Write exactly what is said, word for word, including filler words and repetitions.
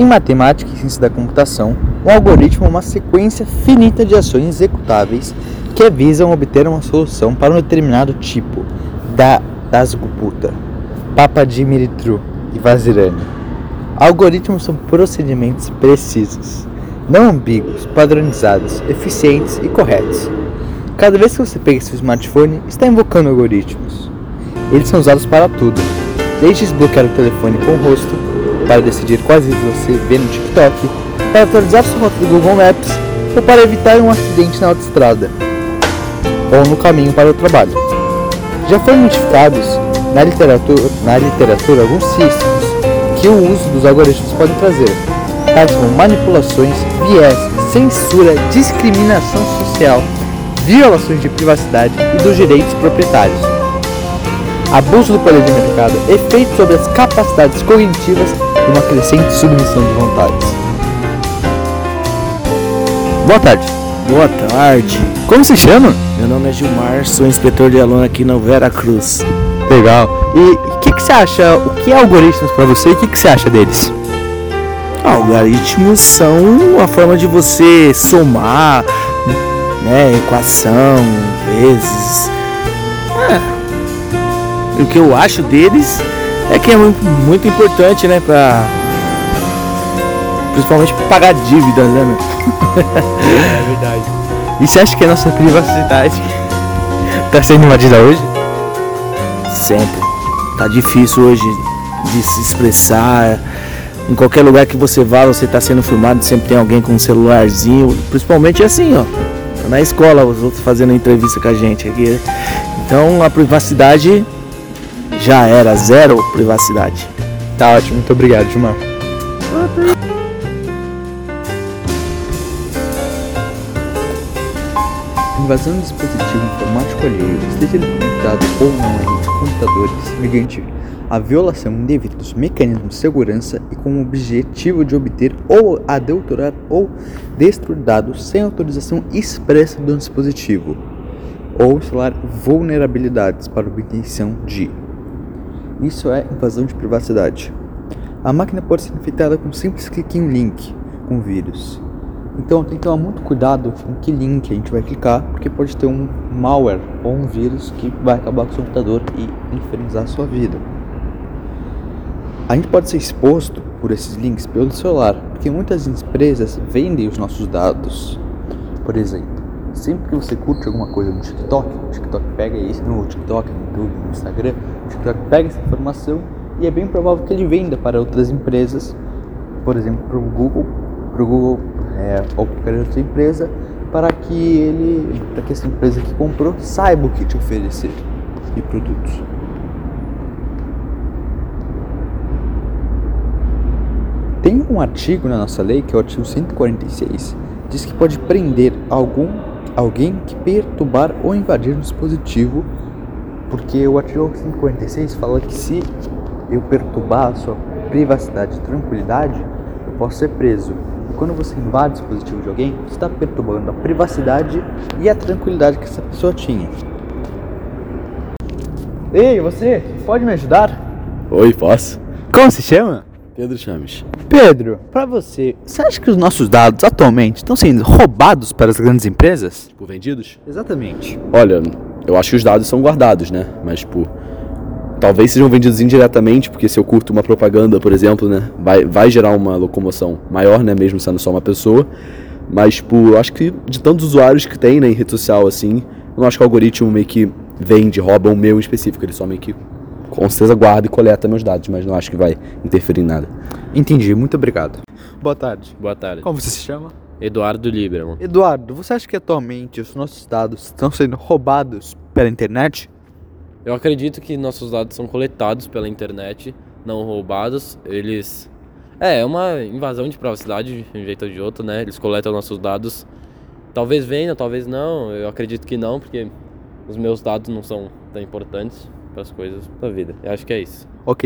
Em matemática e ciência da computação, um algoritmo é uma sequência finita de ações executáveis que visam obter uma solução para um determinado tipo da Dasgupta, Papadimitriou e Vazirani. Algoritmos são procedimentos precisos, não ambíguos, padronizados, eficientes e corretos. Cada vez que você pega seu smartphone, está invocando algoritmos. Eles são usados para tudo, desde desbloquear o telefone com o rosto, para decidir quais vídeos você vê no TikTok, para atualizar sua rota do Google Maps, ou para evitar um acidente na autoestrada, ou no caminho para o trabalho. Já foram identificados na literatura, na literatura alguns riscos que o uso dos algoritmos pode trazer, tais como manipulações, viés, censura, discriminação social, violações de privacidade e dos direitos proprietários, abuso do poder de mercado, efeitos sobre as capacidades cognitivas e uma crescente submissão de vontades. Boa tarde. Boa tarde. Como se chama? Meu nome é Gilmar, sou inspetor de aluno aqui na Vera Cruz. Legal. E o que, que você acha, o que é algoritmos para você e o que, que você acha deles? Algoritmos são a forma de você somar, né, equação, vezes. É. O que eu acho deles é que é muito, muito importante, né, pra... principalmente pra pagar dívidas, né, meu? É verdade. E você acha que a nossa privacidade tá sendo invadida hoje? Sempre. Tá difícil hoje de se expressar. Em qualquer lugar que você vá, você tá sendo filmado, sempre tem alguém com um celularzinho. Principalmente assim, ó. Na escola, os outros fazendo entrevista com a gente aqui. Então a privacidade já era, zero privacidade. Tá ótimo, muito obrigado, Gilmar. Invasão do dispositivo informático alheio, esteja ele conectado ou não a redes de computadores, mediante a violação indevida dos mecanismos de segurança e com o objetivo de obter ou adulterar ou destruir dados sem autorização expressa do dispositivo, ou instalar vulnerabilidades para obtenção de. Isso é invasão de privacidade. A máquina pode ser infectada com um simples clique em um link com vírus. Então tem que tomar muito cuidado com que link a gente vai clicar, porque pode ter um malware ou um vírus que vai acabar com o seu computador e infernizar a sua vida. A gente pode ser exposto por esses links pelo celular, porque muitas empresas vendem os nossos dados. Por exemplo, sempre que você curte alguma coisa no TikTok, o TikTok pega isso, no TikTok, no YouTube, no Instagram, o TikTok pega essa informação e é bem provável que ele venda para outras empresas, por exemplo, para o Google, para o Google é, ou qualquer outra empresa, para que ele, para que essa empresa que comprou saiba o que te oferecer de produtos. Tem um artigo na nossa lei, que é o artigo cento e quarenta e seis, diz que pode prender algum, alguém que perturbar ou invadir um dispositivo, porque o artigo cento e quarenta e seis fala que se eu perturbar a sua privacidade e tranquilidade, eu posso ser preso. E quando você invade o dispositivo de alguém, você está perturbando a privacidade e a tranquilidade que essa pessoa tinha. Ei, você, pode me ajudar? Oi, posso? Como se chama? Pedro Chames. Pedro, pra você, você acha que os nossos dados atualmente estão sendo roubados para as grandes empresas? Tipo, vendidos? Exatamente. Olha, eu acho que os dados são guardados, né? Mas, tipo, talvez sejam vendidos indiretamente, porque se eu curto uma propaganda, por exemplo, né? Vai, vai gerar uma locomoção maior, né? Mesmo sendo só uma pessoa. Mas, tipo, eu acho que de tantos usuários que tem, né? Em rede social, assim, eu não acho que o algoritmo meio que vende, rouba o meu em específico. Ele só meio que, com certeza, guarda e coleta meus dados, mas não acho que vai interferir em nada. Entendi, muito obrigado. Boa tarde. Boa tarde. Como você se chama? Eduardo Lieberman. Eduardo, você acha que atualmente os nossos dados estão sendo roubados pela internet? Eu acredito que nossos dados são coletados pela internet, não roubados. Eles... É, é uma invasão de privacidade de um jeito ou de outro, né? Eles coletam nossos dados. Talvez vendam, talvez não. Eu acredito que não, porque os meus dados não são tão importantes para as coisas da vida. Eu acho que é isso. Ok.